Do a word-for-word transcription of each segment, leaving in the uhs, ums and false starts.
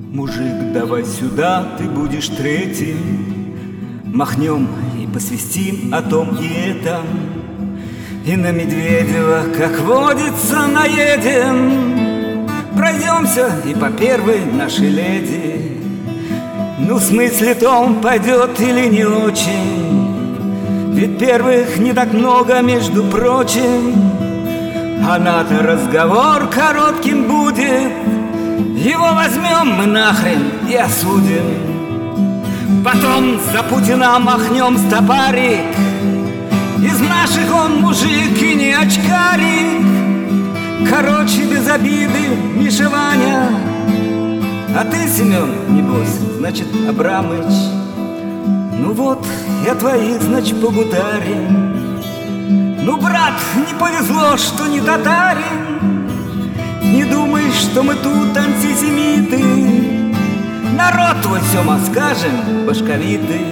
Мужик, давай сюда, ты будешь третьим. Махнем и посвистим о том и этом. И на Медведева, как водится, наедем. Пройдемся и по первой нашей леди. Ну, в смысле том, пойдет или не очень. Ведь первых не так много, между прочим. Она-то разговор коротким будет. Его возьмем мы нахрен и осудим. Потом за Путина махнем стопарик. Из наших он мужик и не очкарик. Короче, без обиды, Миша, Ваня. А ты, Семен, небось, значит, Абрамыч. Ну вот, я твоих, значит, погутарим. Ну, брат, не повезло, что не татарин. Не думай, что мы тут антисемиты. Народ твой, Сема, скажем, башковитый.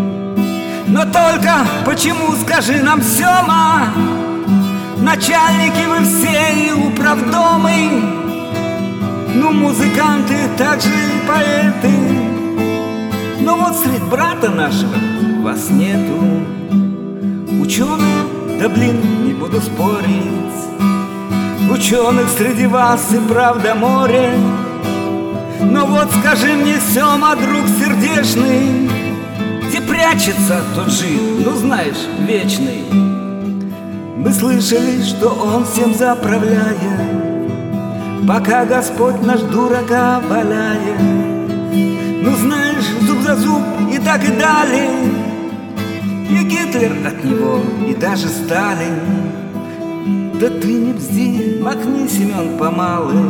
Но только почему, скажи нам, Сема, начальники вы все и управдомы. Ну, музыканты, также и поэты. Но вот средь брата нашего вас нету. Ученые, да блин, не буду спорить. Ученых среди вас и правда море. Но вот скажи мне, Сема, друг сердечный, где прячется тот жид, ну знаешь, вечный? Мы слышали, что он всем заправляет, пока Господь наш дурака валяет. Ну знаешь, зуб за зуб и так и далее. И Гитлер от него, и даже Сталин. Да ты не бзди, махни, Семен, помалый.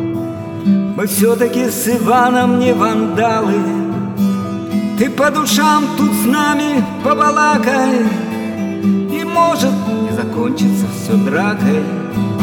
Мы все-таки с Иваном не вандалы. Ты по душам тут с нами побалакай, и может не закончится все дракой.